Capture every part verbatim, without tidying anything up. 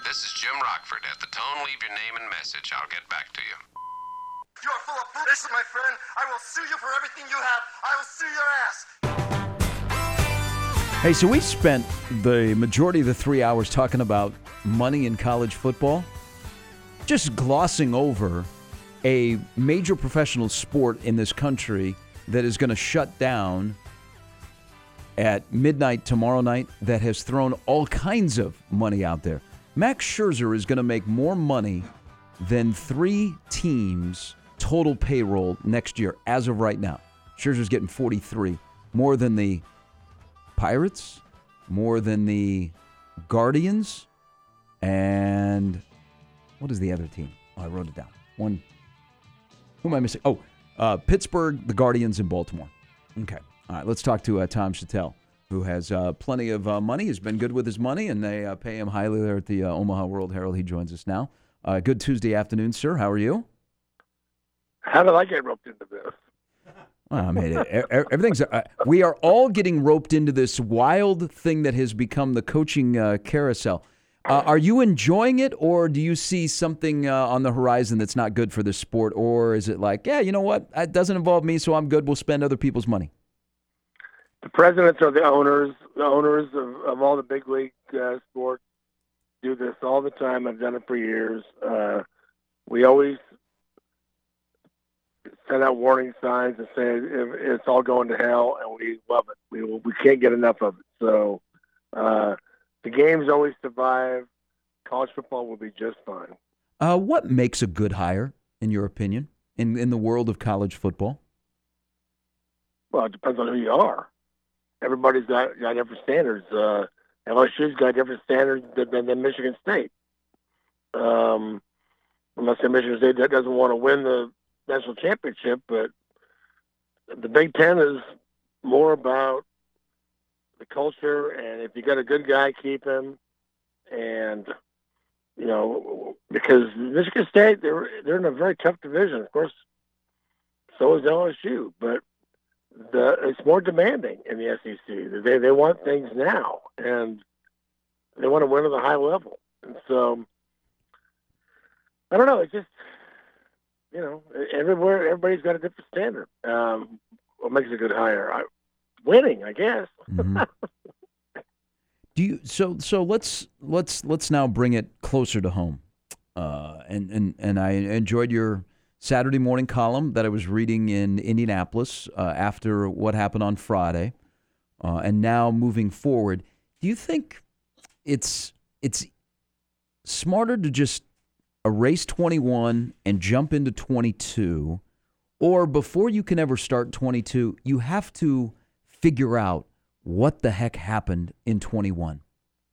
This is Jim Rockford. At the tone, leave your name and message. I'll get back to you. You are full of food. Listen, my friend, I will sue you for everything you have. I will sue your ass. Hey, so we spent the majority of the three hours talking about money in college football, just glossing over a major professional sport in this country that is going to shut down at midnight tomorrow night, that has thrown all kinds of money out there. Max Scherzer is going to make more money than three teams' total payroll next year as of right now. Scherzer's getting forty-three, more than the Pirates, more than the Guardians, and what is the other team? Oh, I wrote it down. One. Who am I missing? Oh, uh, Pittsburgh, the Guardians, and Baltimore. Okay. All right, let's talk to uh, Tom Shatel, who has uh, plenty of uh, money. He's been good with his money, and they uh, pay him highly there at the uh, Omaha World Herald. He joins us now. Uh, good Tuesday afternoon, sir. How are you? How did I get roped into this? Well, I mean, everything's. Uh, we are all getting roped into this wild thing that has become the coaching uh, carousel. Uh, are you enjoying it, or do you see something uh, on the horizon that's not good for this sport, or is it like, yeah, you know what, it doesn't involve me, so I'm good. We'll spend other people's money. The presidents are the owners. The owners of, of all the big league uh, sports do this all the time. I've done it for years. Uh, we always send out warning signs and say it's all going to hell, and we love it. We we can't get enough of it. So uh, the games always survive. College football will be just fine. Uh, what makes a good hire, in your opinion, in in the world of college football? Well, it depends on who you are. Everybody's got, got different standards. Uh, L S U's got different standards than, than, than Michigan State. Um, I'm not saying Michigan State doesn't want to win the national championship, but the Big Ten is more about the culture, and if you got a good guy, keep him. And you know, because Michigan State, they're they're in a very tough division. Of course, so is L S U, but the it's more demanding in the S E C. They they want things now, and they want to win at a high level. And so, I don't know. It's just, you know, everywhere, everybody's got a different standard. Um, what makes a good hire? I, winning, I guess. Mm-hmm. Do you so so? Let's let's let's now bring it closer to home. Uh, and and and I enjoyed your Saturday morning column that I was reading in Indianapolis uh, after what happened on Friday, uh, and now moving forward. Do you think it's it's smarter to just erase twenty-one and jump into twenty-two, or before you can ever start twenty-two, you have to figure out what the heck happened in twenty-one?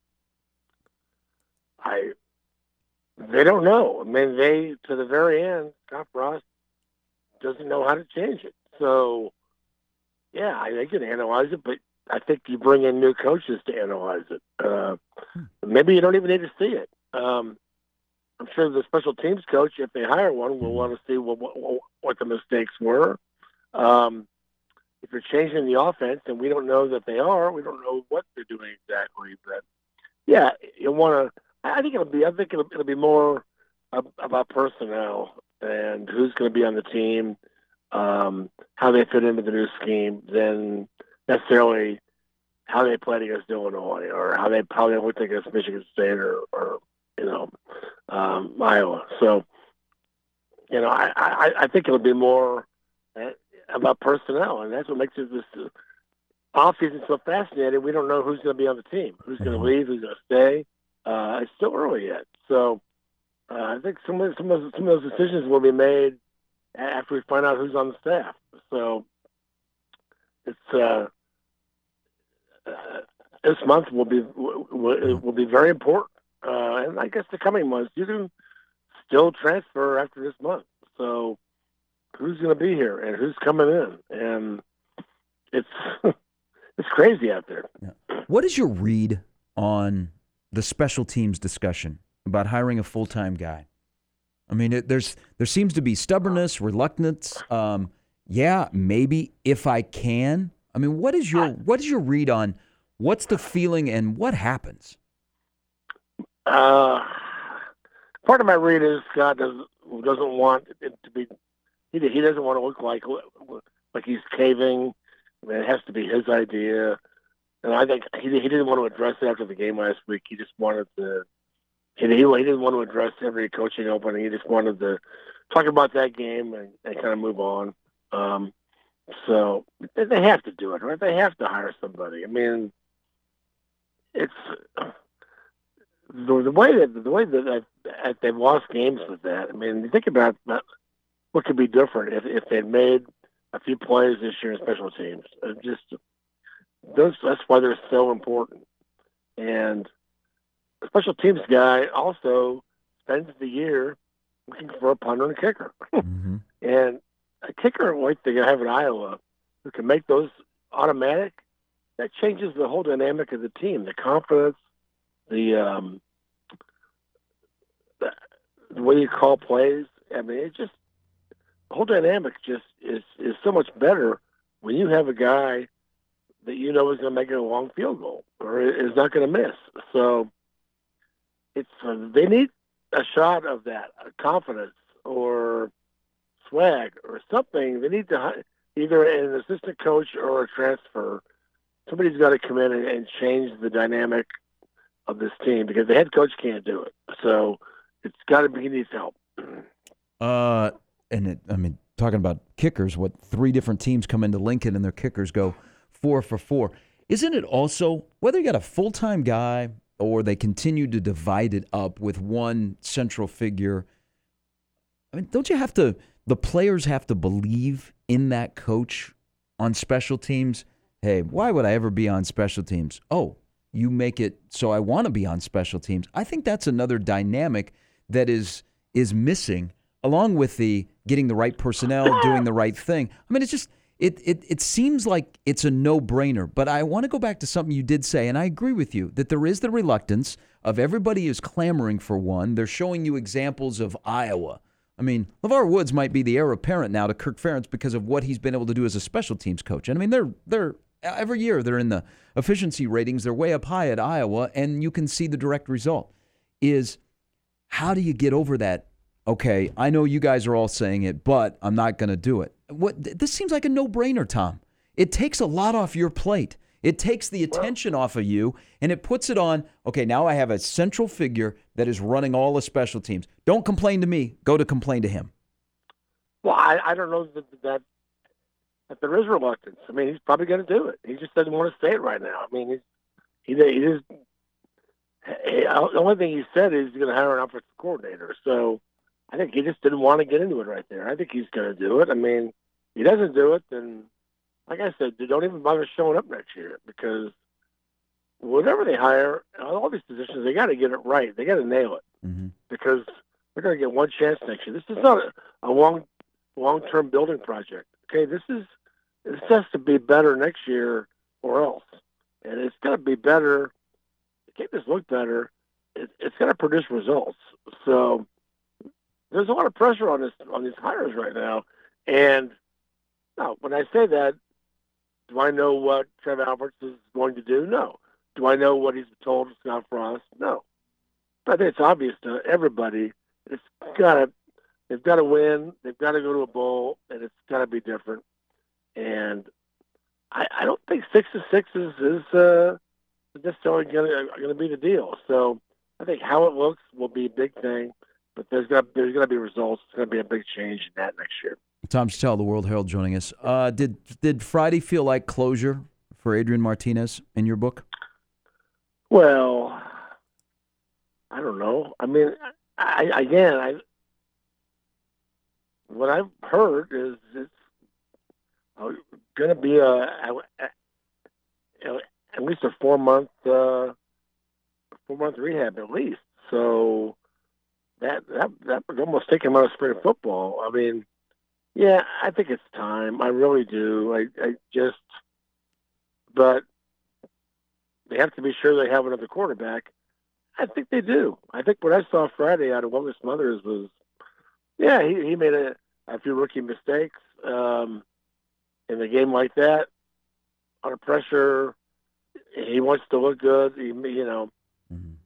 I they don't know. I mean, they to the very end, Scott Frost doesn't know how to change it. So, yeah, they can analyze it, but I think you bring in new coaches to analyze it. Uh, maybe you don't even need to see it. Um, I'm sure the special teams coach, if they hire one, will want to see what, what, what the mistakes were. Um, if you're changing the offense, and we don't know that they are, we don't know what they're doing exactly. But yeah, you want to. I think it'll be. I think it'll, it'll be more about personnel and who's going to be on the team, um, how they fit into the new scheme, than necessarily how they played against Illinois or how they how they looked against Michigan State or, or you know um, Iowa. So you know, I, I, I think it'll be more about personnel, and that's what makes it this offseason so fascinating. We don't know who's going to be on the team, who's going to leave, who's going to stay. Uh, it's still early yet, so uh, I think some of some of those, some of those decisions will be made after we find out who's on the staff. So it's uh, uh, this month will be will, will be very important, uh, and I guess the coming months you can still transfer after this month. So who's going to be here and who's coming in, and it's it's crazy out there. Yeah. What is your read on the special teams discussion about hiring a full-time guy? I mean, it, there's there seems to be stubbornness, reluctance. Um, yeah, maybe if I can. I mean, what is your what is your read on what's the feeling and what happens? Uh, part of my read is Scott doesn't doesn't want it to be. He he doesn't want to look like like he's caving. I mean, it has to be his idea, and I think he he didn't want to address it after the game last week. He just wanted to. He, he didn't want to address every coaching opening. He just wanted to talk about that game and, and kind of move on. Um, so they have to do it, right? They have to hire somebody. I mean, it's the, the way that the way that I've, they've lost games with that. I mean, you think about what could be different if if they'd made a few plays this year in special teams. It just those that's why they're so important. And a special teams guy also spends the year looking for a punter and a kicker. Mm-hmm. And a kicker like they have in Iowa who can make those automatic, that changes the whole dynamic of the team, the confidence, the um, the, the way you call plays. I mean, it just the whole dynamic just is is so much better when you have a guy that you know is going to make a long field goal or is not going to miss. So it's uh, they need a shot of that a confidence or swag or something. They need to either an assistant coach or a transfer. Somebody's got to come in and, and change the dynamic of this team because the head coach can't do it. So it's got to be, he needs help. Uh, and it, I mean, talking about kickers, what three different teams come into Lincoln and their kickers go four for four. Isn't it also, whether you got a full-time guy or they continue to divide it up with one central figure, I mean, don't you have to, the players have to believe in that coach on special teams? Hey, why would I ever be on special teams? Oh, you make it so I want to be on special teams. I think that's another dynamic that is is missing, along with the getting the right personnel, doing the right thing. I mean, it's just, it it it seems like it's a no-brainer, but I want to go back to something you did say, and I agree with you, that there is the reluctance of everybody is clamoring for one. They're showing you examples of Iowa. I mean, LeVar Woods might be the heir apparent now to Kirk Ferentz because of what he's been able to do as a special teams coach. And I mean, they're they're every year they're in the efficiency ratings. They're way up high at Iowa, and you can see the direct result. Is how do you get over that? Okay, I know you guys are all saying it, but I'm not going to do it. What this seems like a no-brainer, Tom. It takes a lot off your plate. It takes the attention off of you, and it puts it on, okay, now I have a central figure that is running all the special teams. Don't complain to me. Go to complain to him. Well, I, I don't know that, that that there is reluctance. I mean, he's probably going to do it. He just doesn't want to say it right now. I mean, he's, he, he just, he, the only thing he said is he's going to hire an offensive coordinator. So I think he just didn't want to get into it right there. I think he's going to do it. I mean, if he doesn't do it, then like I said, don't even bother showing up next year because whatever they hire, all these positions, they got to get it right. They got to nail it Mm-hmm. because they're going to get one chance next year. This is not a, a long, long-term building project. Okay, this is this has to be better next year or else, and it's got to be better. To make this look better, it, it's got to produce results. So there's a lot of pressure on this on these hires right now, and now when I say that. Do I know what Trev Alberts is going to do? No. Do I know what he's told Scott Frost? No. But I think it's obvious to everybody. It's got to, they've got to win. They've got to go to a bowl, and it's got to be different. And I, I don't think six to six is, is uh, necessarily going to be the deal. So I think how it looks will be a big thing. But there's got there's going to be results. It's going to be a big change in that next year. Tom Chattel, the World Herald, joining us. Uh, did did Friday feel like closure for Adrian Martinez in your book? Well, I don't know. I mean, I, again, I what I've heard is it's going to be a, a, a at least a four month uh, four month rehab at least. So that that that would almost take him out of spring football. I mean. Yeah, I think it's time. I really do. I, I just, but they have to be sure they have another quarterback. I think they do. I think what I saw Friday out of Willis Smothers was, yeah, he, he made a, a few rookie mistakes um, in a game like that. Under pressure, he wants to look good. He, you know, mm-hmm.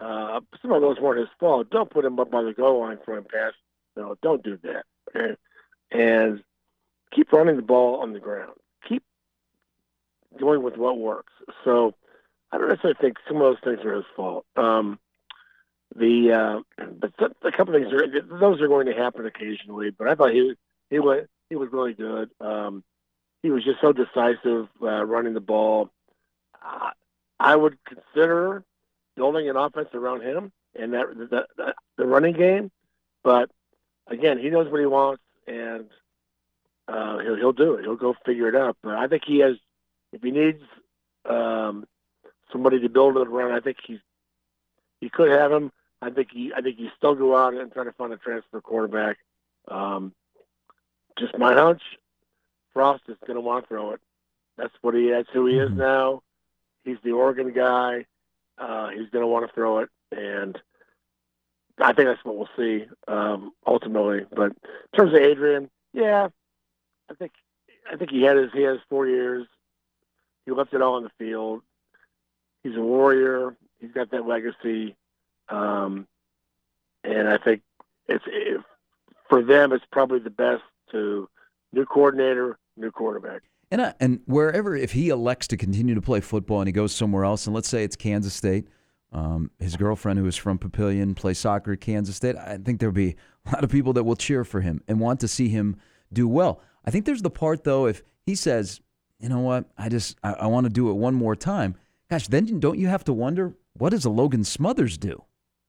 Uh, some of those weren't his fault. Don't put him up by the goal line for him pass. No, don't do that. Okay? And keep running the ball on the ground. Keep going with what works. So I don't necessarily think some of those things are his fault. Um, the uh, but th- a couple of things are those are going to happen occasionally. But I thought he he was he was really good. Um, he was just so decisive uh, running the ball. Uh, I would consider building an offense around him and that the, the, the running game. But again, he knows what he wants, and uh, he'll he'll do it. He'll go figure it out. But I think he has, if he needs um, somebody to build it around, I think he's he could have him. I think he I think he still go out and try to find a transfer quarterback. Um, just my hunch, Frost is going to want to throw it. That's what he. That's who he is now. He's the Oregon guy. Uh, he's going to want to throw it, and I think that's what we'll see um, ultimately. But in terms of Adrian, yeah, I think I think he had his he has four years. He left it all on the field. He's a warrior. He's got that legacy, um, and I think it's it, for them. It's probably the best to new coordinator, new quarterback. And I, and wherever, if he elects to continue to play football and he goes somewhere else, and let's say it's Kansas State, um, his girlfriend who is from Papillion plays soccer at Kansas State, I think there'll be a lot of people that will cheer for him and want to see him do well. I think there's the part, though, if he says, you know what, I just I, I want to do it one more time, gosh, then don't you have to wonder, what does a Logan Smothers do?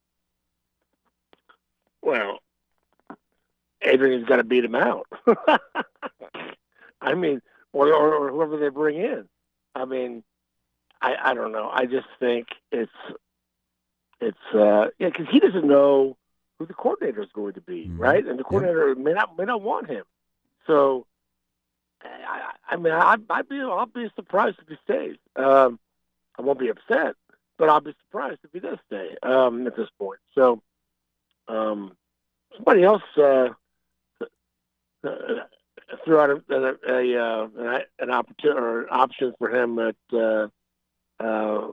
Well, Adrian's got to beat him out. I mean, Or, or, or whoever they bring in. I mean, I, I don't know. I just think it's it's uh, yeah, because he doesn't know who the coordinator is going to be, mm-hmm. right? And the coordinator yep. may not may not want him. So, I, I mean, I, I'd be I'll be surprised if he stays. Um, I won't be upset, but I'll be surprised if he does stay um, at this point. So, um, somebody else. Uh, uh, threw out a, a, a uh, an opportunity or an option for him at uh, uh,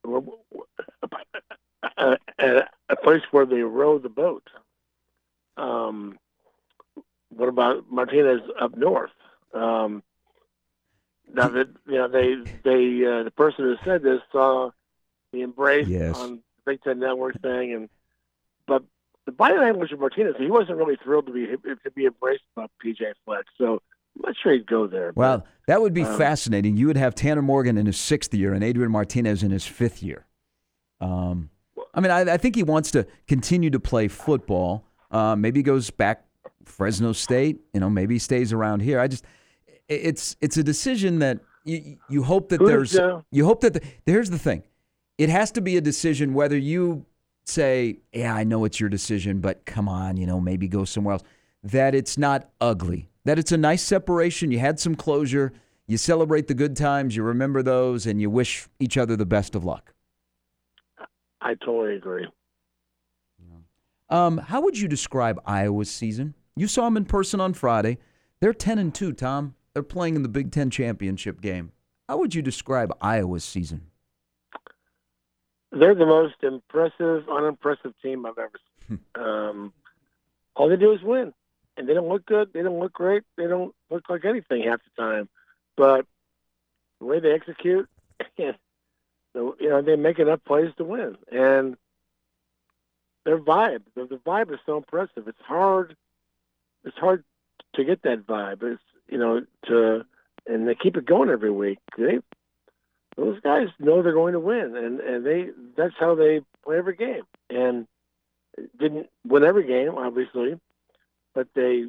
a, a place where they row the boat. Um, what about Martinez up north? Um, now that you know they they uh, the person who said this saw the embrace yes. on the Big Ten Network thing, and but. The body language of Martinez, he wasn't really thrilled to be to be embraced by P J Fleck, so I'm not sure he'd go there. Well, but, that would be um, fascinating. You would have Tanner Morgan in his sixth year and Adrian Martinez in his fifth year. Um, I mean, I, I think he wants to continue to play football. Uh, maybe he goes back Fresno State. You know, maybe he stays around here. I just, it's it's a decision that you you hope that there's uh, you hope that the, here's the thing, it has to be a decision whether you say, yeah, I know it's your decision, but come on, you know, maybe go somewhere else. That it's not ugly. That it's a nice separation. You had some closure. You celebrate the good times. You remember those, and you wish each other the best of luck. I totally agree. Um, how would you describe Iowa's season? You saw them in person on Friday. They're ten and two, Tom. They're playing in the Big Ten championship game. How would you describe Iowa's season? They're the most impressive, unimpressive team I've ever seen. um, all they do is win, and they don't look good. They don't look great. They don't look like anything half the time. But the way they execute, you know, they make enough plays to win. And their vibe, the, the vibe is so impressive. It's hard. It's hard to get that vibe. It's you know to, and they keep it going every week. They. Those guys know they're going to win, and, and they that's how they play every game. And didn't win every game, obviously, but they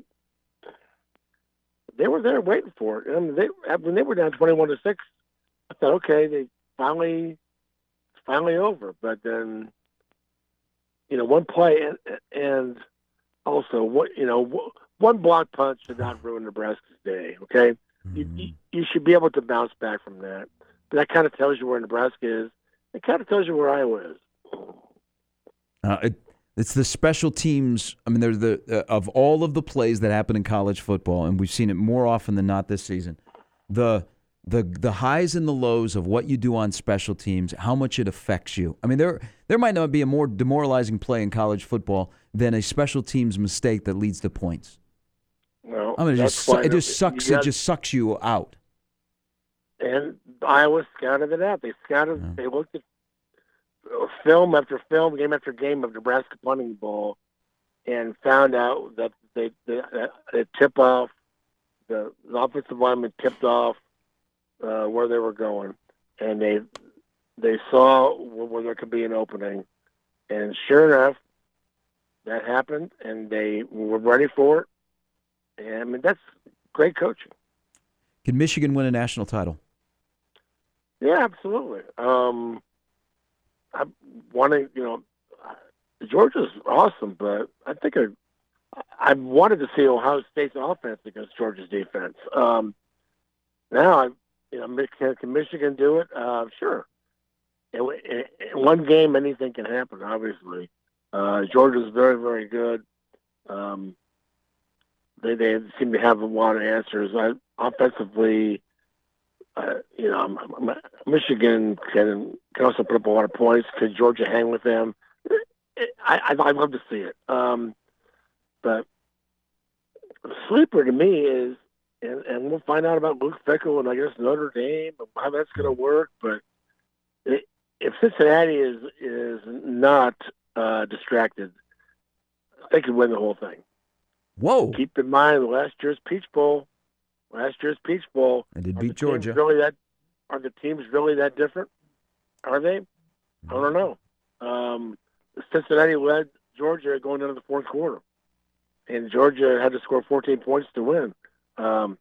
they were there waiting for it. I mean, they when they were down twenty-one to six, I thought, okay, they finally it's finally over. But then, you know, one play and, and also what you know one block punch did not ruin Nebraska's day. Okay, mm-hmm. you you should be able to bounce back from that. That kind of tells you where Nebraska is. It kind of tells you where Iowa is. Uh, it, it's the special teams. I mean, there's the uh, of all of the plays that happen in college football, and we've seen it more often than not this season. The the the highs and the lows of what you do on special teams, how much it affects you. I mean, there there might not be a more demoralizing play in college football than a special teams mistake that leads to points. Well, I mean, it that's just why it just sucks. you got- It just sucks you out. And Iowa scouted it out. They scouted. Yeah. They looked at film after film, game after game of Nebraska punting the ball, and found out that they they, they tip off the, the offensive lineman tipped off uh, where they were going, and they they saw where, where there could be an opening, and sure enough, that happened, and they were ready for it. And I mean, that's great coaching. Can Michigan win a national title? Yeah, absolutely. Um, I want to, you know, Georgia's awesome, but I think I, I wanted to see Ohio State's offense against Georgia's defense. Um, now, I, you know, can, can Michigan do it? Uh, sure. In, in, in one game, anything can happen. Obviously, uh, Georgia's very, very good. Um, they they seem to have a lot of answers. I, offensively. Uh, you know, Michigan can can also put up a lot of points. Could Georgia hang with them? I, I I'd love to see it. Um, but sleeper to me is, and, and we'll find out about Luke Fickell and I guess Notre Dame and how that's going to work. But it, if Cincinnati is is not uh, distracted, they could win the whole thing. Whoa! Keep in mind last year's Peach Bowl. Last year's Peach Bowl. I did are beat the Georgia. teams Really, that are the teams really that different? Are they? I don't know. Um, Cincinnati led Georgia going into the fourth quarter, and Georgia had to score fourteen points to win. Um,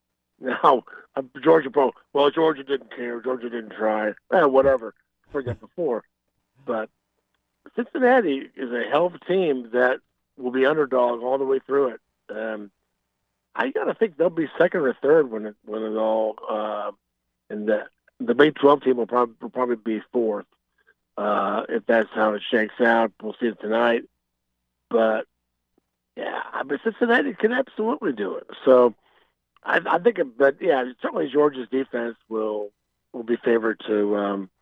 now, uh, Georgia, well, Georgia didn't care. Georgia didn't try. Eh, whatever. I've heard that before. But Cincinnati is a hell of a team that will be underdog all the way through it. Um, I gotta think they'll be second or third when it when it all uh, and the the Big twelve team will probably will probably be fourth uh, if that's how it shakes out. We'll see it tonight, but yeah, I mean Cincinnati can absolutely do it. So I, I think, it, but yeah, certainly Georgia's defense will will be favored to um,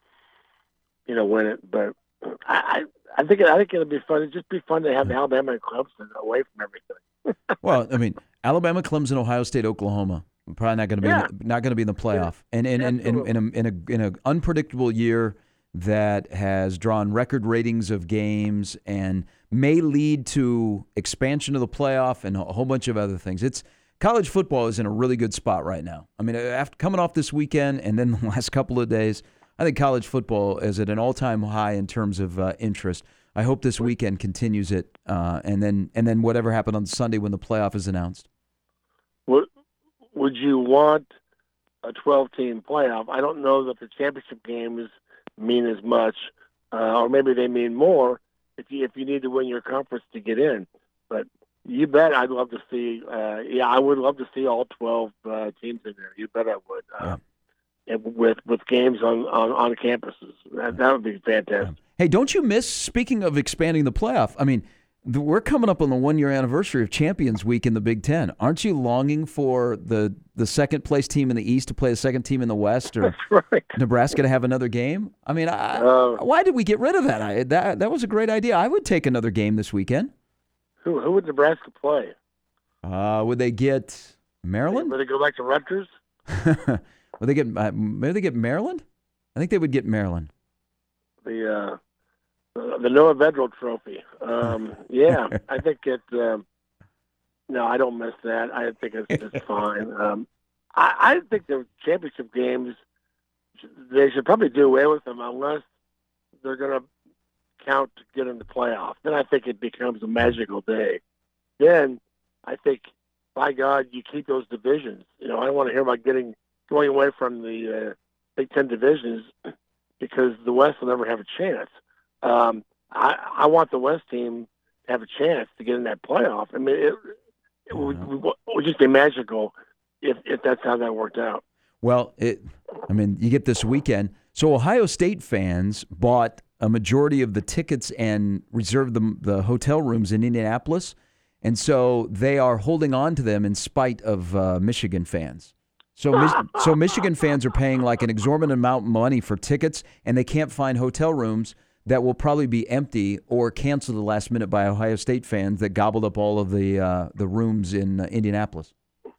you know win it. But I, I I think I think it'll be fun. It'd just be fun to have Alabama and Clemson away from everything. Well, I mean, Alabama, Clemson, Ohio State, Oklahoma. Probably not going to be Yeah. in the, not going to be in the playoff, and in in in in a in a in a unpredictable year that has drawn record ratings of games and may lead to expansion of the playoff and a whole bunch of other things. It's college football is in a really good spot right now. I mean, after coming off this weekend and then the last couple of days, I think college football is at an all-time high in terms of uh, interest. I hope this weekend continues it, uh, and then and then whatever happened on Sunday when the playoff is announced. Would would you want a twelve-team playoff? I don't know that the championship games mean as much, uh, or maybe they mean more if you if you need to win your conference to get in. But you bet I'd love to see. Uh, yeah, I would love to see all twelve uh, teams in there. You bet I would. Uh, yeah. With with games on, on, on campuses, that, that would be fantastic. Hey, don't you miss, speaking of expanding the playoff, I mean, the, we're coming up on the one-year anniversary of Champions Week in the Big Ten. Aren't you longing for the, the second-place team in the East to play the second team in the West, or That's right. Nebraska to have another game? I mean, I, Uh, why did we get rid of that? I, that? That was a great idea. I would take another game this weekend. Who who would Nebraska play? Uh, would they get Maryland? Would they go back to Rutgers? Would they get, uh, maybe they get Maryland? I think they would get Maryland. The uh, the Noah Vedral Trophy. Um, yeah, I think it. Um, no, I don't miss that. I think it's, it's fine. Um, I, I think the championship games, they should probably do away with them unless they're going to count to get in the playoff. Then I think it becomes a magical day. Then I think, by God, you keep those divisions. You know, I don't want to hear about getting going away from the uh, Big Ten divisions because the West will never have a chance. Um, I, I want the West team to have a chance to get in that playoff. I mean, it, it, would, it would just be magical if, if that's how that worked out. Well, it. I mean, you get this weekend. So Ohio State fans bought a majority of the tickets and reserved the, the hotel rooms in Indianapolis, and so they are holding on to them in spite of uh, Michigan fans. So, Mich- so Michigan fans are paying like an exorbitant amount of money for tickets, and they can't find hotel rooms that will probably be empty or canceled at the last minute by Ohio State fans that gobbled up all of the uh, the rooms in uh, Indianapolis.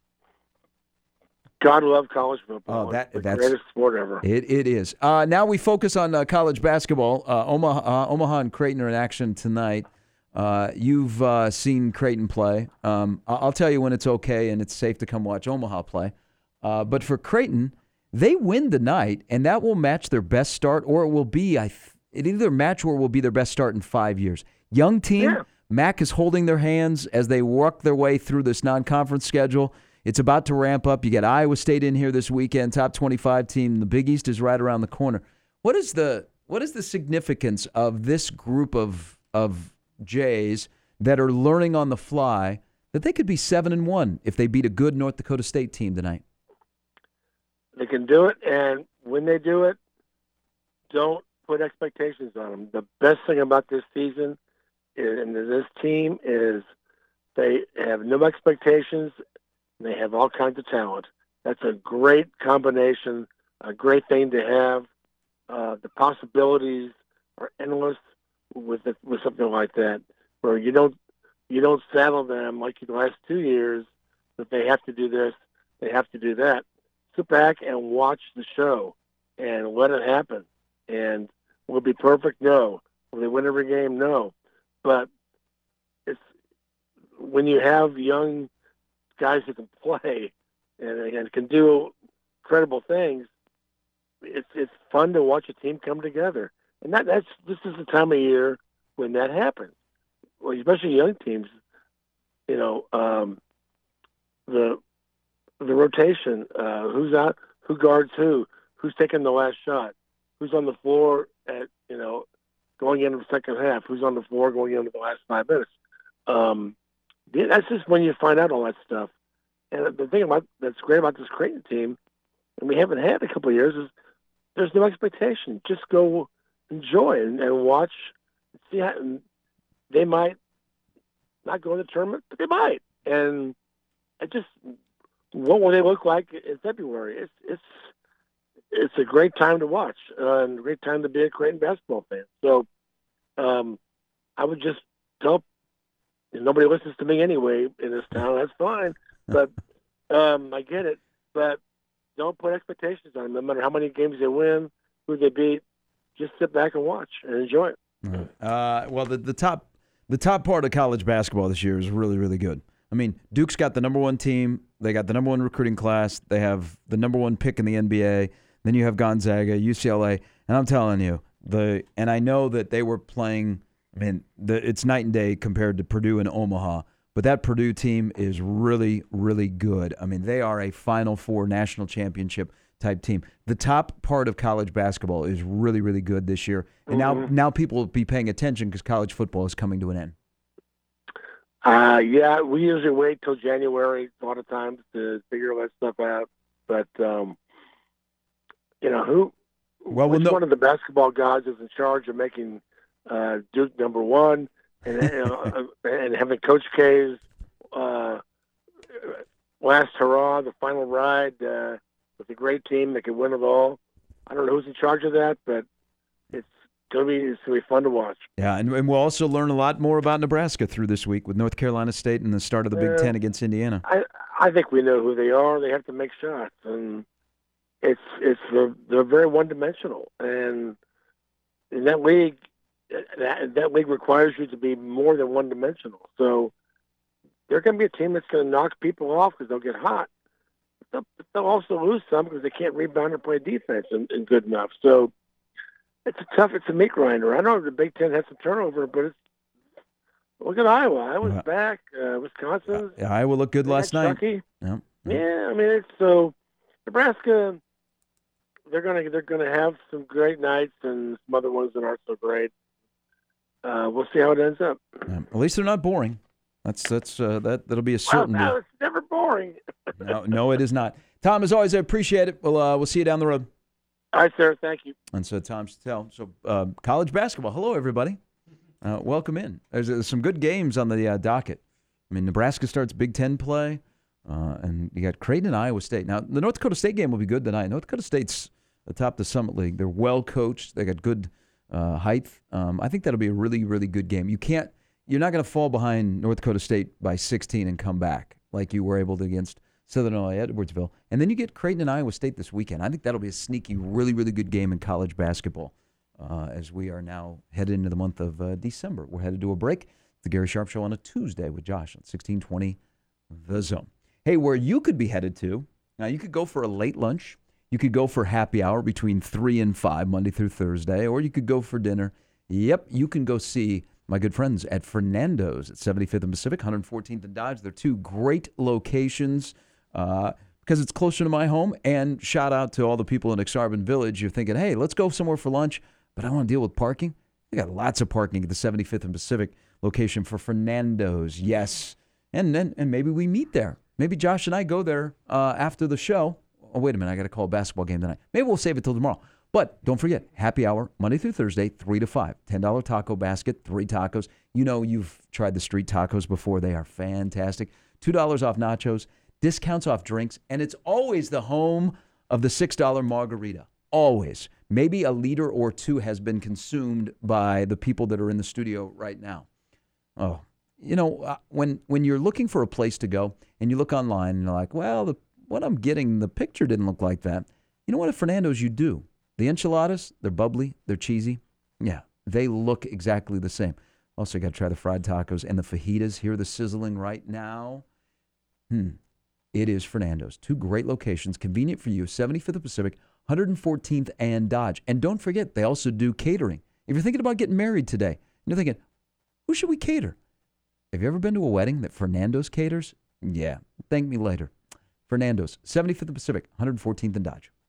God love college football. Oh, that it's the that's greatest sport ever. It it is. Uh, now we focus on uh, college basketball. Uh, Omaha, uh, Omaha and Creighton are in action tonight. Uh, you've uh, seen Creighton play. Um, I- I'll tell you when it's okay and it's safe to come watch Omaha play. Uh, but for Creighton, they win the night, and that will match their best start, or it will be I. Th- it either match or will be their best start in five years. Young team. Yeah. Mac is holding their hands as they work their way through this non-conference schedule. It's about to ramp up. You get Iowa State in here this weekend, top twenty-five team. The Big East is right around the corner. What is the what is the significance of this group of of Jays that are learning on the fly that they could be seven and one if they beat a good North Dakota State team tonight? They can do it, and when they do it, don't put expectations on them. The best thing about this season is, and this team is they have no expectations. They have all kinds of talent. That's a great combination, a great thing to have. Uh, the possibilities are endless with it, with something like that, where you don't you don't saddle them like the last two years that they have to do this, they have to do that. Sit back and watch the show and let it happen. And will it be perfect? No. Will they win every game? No. But it's when you have young guys who can play and, and can do incredible things, it's it's fun to watch a team come together. And that that's this is the time of year when that happens. Well, especially young teams, you know, um, the the rotation, uh, who's out, who guards who, who's taking the last shot, who's on the floor at you know going into the second half, who's on the floor going into the last five minutes. Um, That's just when you find out all that stuff. And the thing about that's great about this Creighton team, and we haven't had a couple of years, is there's no expectation. Just go enjoy and, and watch. See how and they might not go in the tournament, but they might. And it just what will they look like in February? It's it's it's a great time to watch uh, and a great time to be a Creighton basketball fan. So um, I would just tell. Nobody listens to me anyway in this town. That's fine, but um, I get it. But don't put expectations on them. No matter how many games they win, who they beat, just sit back and watch and enjoy it. Uh, well, the, the top the top part of college basketball this year is really, really good. I mean, Duke's got the number one team. They got the number one recruiting class. They have the number one pick in the N B A. Then you have Gonzaga, U C L A, and I'm telling you, the and I know that they were playing. I mean, the, it's night and day compared to Purdue and Omaha, but that Purdue team is really, really good. I mean, they are a Final Four national championship type team. The top part of college basketball is really, really good this year, and Mm-hmm. now now people will be paying attention because college football is coming to an end. Uh, yeah, we usually wait till January a lot of times to figure that stuff out. But um, you know, who? Well, which we'll know- one of the basketball gods is in charge of making uh, Duke number one, and you know, and having Coach K's uh, last hurrah, the final ride uh, with a great team that can win it all. I don't know who's in charge of that, but it's gonna be it's gonna be fun to watch. Yeah, and, and we'll also learn a lot more about Nebraska through this week with North Carolina State and the start of the Big Yeah. Ten against Indiana. I I think we know who they are. They have to make shots, and it's it's they're, they're very one dimensional. And in that league, that that league requires you to be more than one dimensional. So they're going to be a team that's going to knock people off because they'll get hot. They'll, they'll also lose some because they can't rebound or play defense and, and good enough. So it's a tough. It's a meat grinder. I know the Big Ten has some turnover, but it's look at Iowa. Iowa's Yeah. back. Uh, Wisconsin. Yeah, Iowa looked good They last got night. Chucky. Yeah. Yeah, I mean it's so Nebraska. They're gonna they're gonna have some great nights and some other ones that aren't so great. Uh, we'll see how it ends up. Yeah. At least they're not boring. That's that's uh, that that'll be a Well, certainty. no, it's never boring. no, no, it is not. Tom, as always, I appreciate it. We'll uh, we'll see you down the road. All right, sir. Thank you. And so Tom's tell. So uh, college basketball. Hello, everybody. Uh, welcome in. There's, there's some good games on the uh, docket. I mean, Nebraska starts Big Ten play. Uh, and you got Creighton and Iowa State. Now, the North Dakota State game will be good tonight. North Dakota State's atop the Summit League. They're well coached. They got good uh, height. Um, I think that'll be a really, really good game. You can't, you're not going to fall behind North Dakota State by sixteen and come back like you were able to against Southern Illinois Edwardsville. And then you get Creighton and Iowa State this weekend. I think that'll be a sneaky, really, really good game in college basketball uh, as we are now headed into the month of uh, December. We're headed to a break. The Gary Sharp Show on a Tuesday with Josh on sixteen twenty The Zone. Hey, where you could be headed to, now you could go for a late lunch. You could go for happy hour between three and five, Monday through Thursday, or you could go for dinner. Yep, you can go see my good friends at Fernando's at seventy-fifth and Pacific, one hundred fourteenth and Dodge. They're two great locations uh, because it's closer to my home. And shout out to all the people in Exarban Village. You're thinking, hey, let's go somewhere for lunch, but I want to deal with parking. They got lots of parking at the seventy-fifth and Pacific location for Fernando's. Yes, and then and maybe we meet there. Maybe Josh and I go there uh, after the show. Oh, wait a minute, I got to call a basketball game tonight. Maybe we'll save it till tomorrow. But don't forget, happy hour, Monday through Thursday, three to five. ten dollars taco basket, three tacos. You know you've tried the street tacos before. They are fantastic. two dollars off nachos, discounts off drinks, and it's always the home of the six dollar margarita. Always. Maybe a liter or two has been consumed by the people that are in the studio right now. Oh, you know, uh, when when you're looking for a place to go and you look online and you're like, well, the, what I'm getting, the picture didn't look like that. You know what, at Fernando's you do. The enchiladas, they're bubbly, they're cheesy. Yeah, they look exactly the same. Also, you got to try the fried tacos and the fajitas. Hear the sizzling right now. Hmm. It is Fernando's. Two great locations, convenient for you, seventy-fifth and Pacific, one hundred fourteenth and Dodge. And don't forget, they also do catering. If you're thinking about getting married today, and you're thinking, who should we cater? Have you ever been to a wedding that Fernando's caters? Yeah, thank me later. Fernando's, seventy-fifth and Pacific, one hundred fourteenth and Dodge.